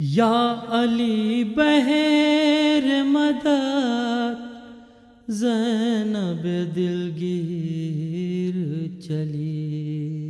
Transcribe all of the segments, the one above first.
یا علی بہر مدد زینب دلگیر چلی،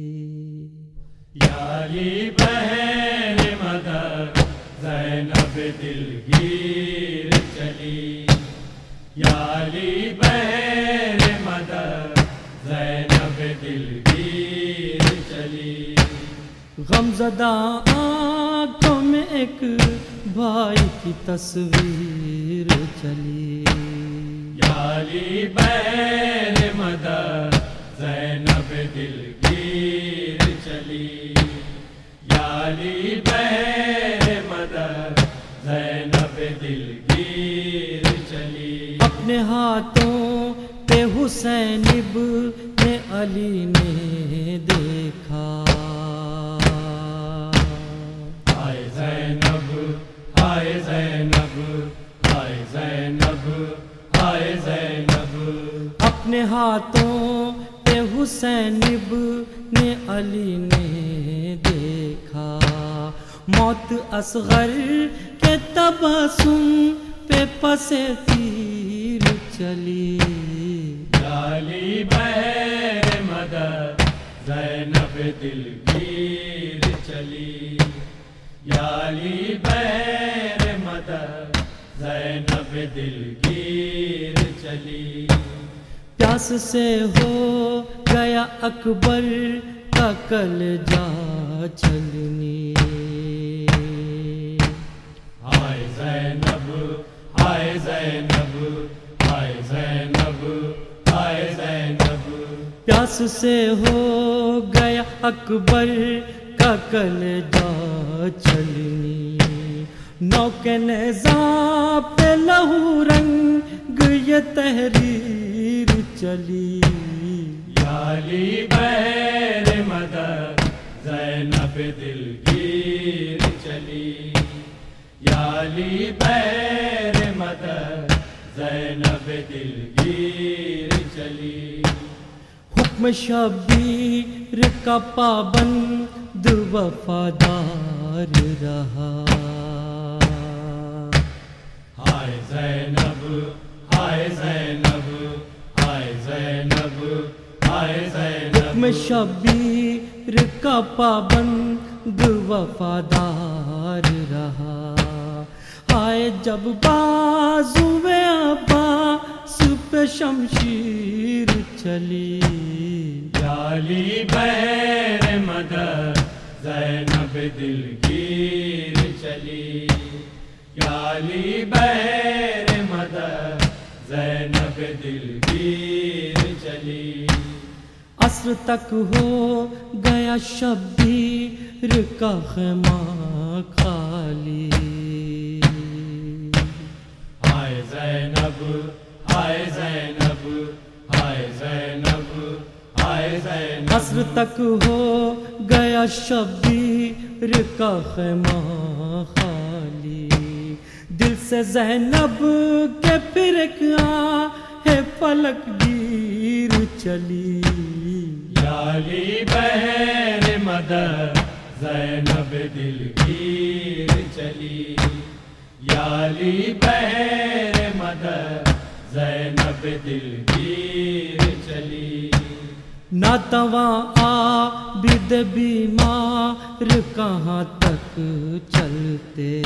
یا علی بہر مدد زینب دلگیر چلی، یا علی بہر مدد زینب دلگیر چلی، غمزدہ آنکھوں میں ایک بھائی کی تصویر چلی، یا علی بہر مدد زینب دلگیر چلی، یا علی بہر مدد زینب دلگیر چلی، اپنے ہاتھوں پہ حسین ابن علی نے دیکھا، ہائے زینب ہائے زینب ہائے زینب ہائے زینب، اپنے ہاتھوں پہ حسین ابن علی نے دیکھا، موت اصغر کے تبسم پہ پس تیر چلی، یا علی بہر مدد زینب دلگیر چلی، یا علی بہر مدد زینب دلگیر چلی، پیاس سے ہو گیا اکبر کا کلجا چھلنی، ہائے زینب ہائے زینب ہائے زینب ہائے زینب، پیاس سے ہو گیا اکبر کا کلجا چھلنی، نوکے نیزاں پہ لہو رنگ یہ تحریر چلی، یا علی بہر مدد زینب دلگیر چلی، یا علی بہر مدد زینب دلگیر چلی، حکم شبیر کا پابند وفادار رہا، ہائے زینب ہائے زینب ہائے زینب ہائے زینب، حکم شبیر کا پابند وفادار رہا، آئے جب بازوئے عباس پہ شمشیر چلی، یا علی بہر مدد زینب دلگیر چلی، یا علی بہر مدد زینب دلگیر چلی، عصر تک ہو گیا شبیر کا خیمہ خالی، ہائے زینب ہائے زینب ہائے زینب ہائے زینب، عصر تک ہو گیا شبیر کا خیمہ خالی، دل سے زینب کے پھر ایک آہ فلک گیر چلی، یا علی بہر مدد زینب دلگیر چلی، یا علی بہر مدد زینب دلگیر چلی، ناتواں عابد بیمار کہاں تک چلتے،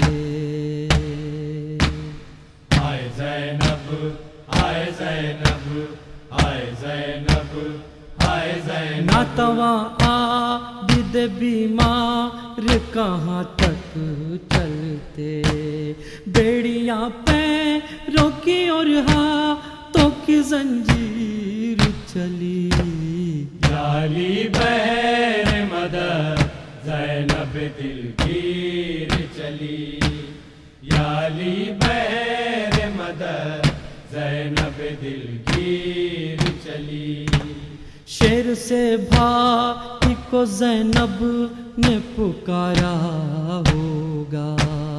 ہائے زینب ہائے زینب ہائے زینب ہائے زینب، ناتواں عابد بیمار کہاں تک چلتے، بیڑیاں پیروں کی اور ہاتھوں کی زنجیر چلی، یا علی بہر مدد زینب دلگیر چلی، یا علی بہر مدد زینب دلگیر چلی، شیر سے بھائی کو زینب نے پکارا ہوگا،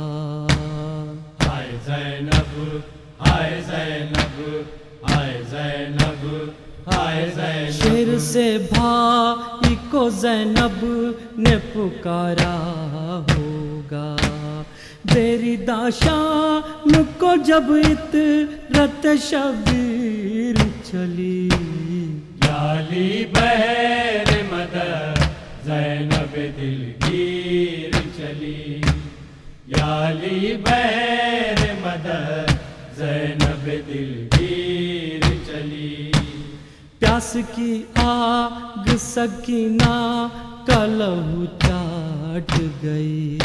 ہائے زینب ہائے زینب ہائے زینب ہائے زینب، شیر سے بھائی کو زینب نے پکارا ہوگا، تیری داشان کو جب عطرت شبیر چلی، یا علی بہر مدد زینب دلگیر چلی، یا علی بہر مدد زینب دلگیر چلی، پیاس کی آگ سکینہ کا لہو چاٹ گئی،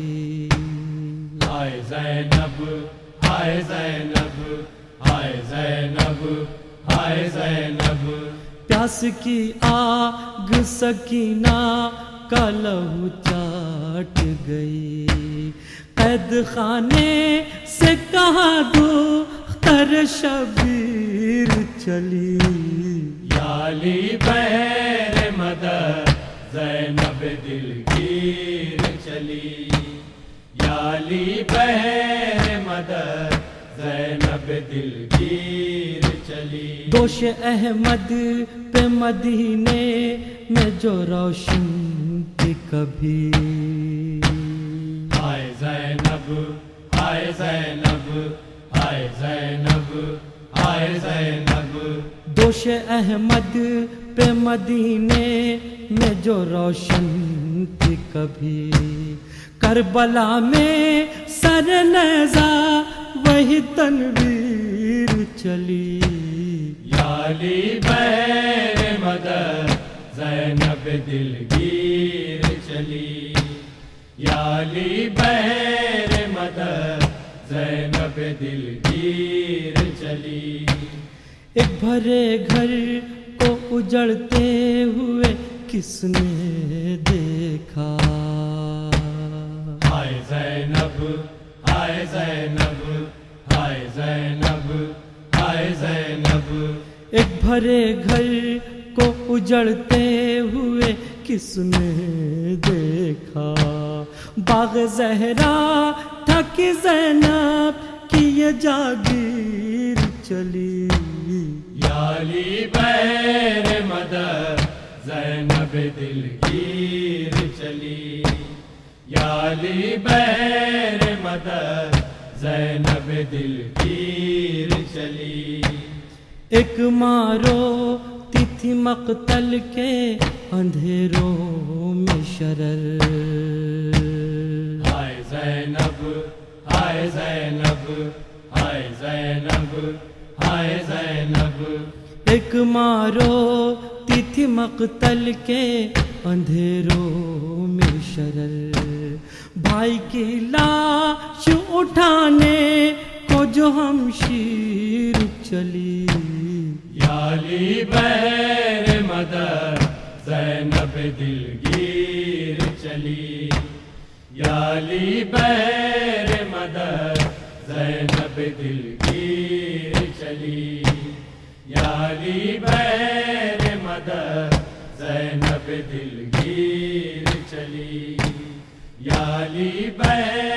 ہائے زینب ہائے زینب ہائے زینب ہائے زینب، پیاس کی آگ سکینہ کا لہو چاٹ گئی، قید خانے سے کہاں دختر شبیر چلی، یا علی بہر مدد زینب دلگیر چلی، یا علی بہر مدد زینب دلگیر چلی، دوش احمد پہ مدینے میں جو روشن تھی کبھی، ہائے زینب ہائے زینب ہائے زینب ہائے زینب، دوش احمد پہ مدینے میں جو روشن تھی کبھی، کربلا میں سر نیزہ وہی تنویر چلی، یا علی بہر مدد زینب دلگیر چلی، یا علی بہر مدد زینب دلگیر چلی، ایک بھرے گھر کو اجڑتے ہوئے کس نے دیکھا، ہائے زینب ہائے زینب ہائے زینب ہائے زینب، ایک بھرے گھر کو اجڑتے ہوئے کس نے دیکھا، باغ زہرا تھا کہ زینب کی یہ جاگیر چلی، یا علی بہر مدد زینب دلگیر چلی، یا علی بہر مدد زینب دلگیر چلی، ایک مارو تھی مقتل کے اندھیروں میں شرر، ہائے زینب ہائے زینب ہائے زینب ہائے زینب، ایک مارو تھی مقتل کے اندھیروں میں شرر، بھائی کی لاش اٹھانے کو جو ہمشیر چلی، یا علی بہر مدد زینب دلگیر چلی، یا علی بہر مدد زینب دلگیر چلی، یا علی بہر مدد زینب دلگیر چلی، یا علی بہر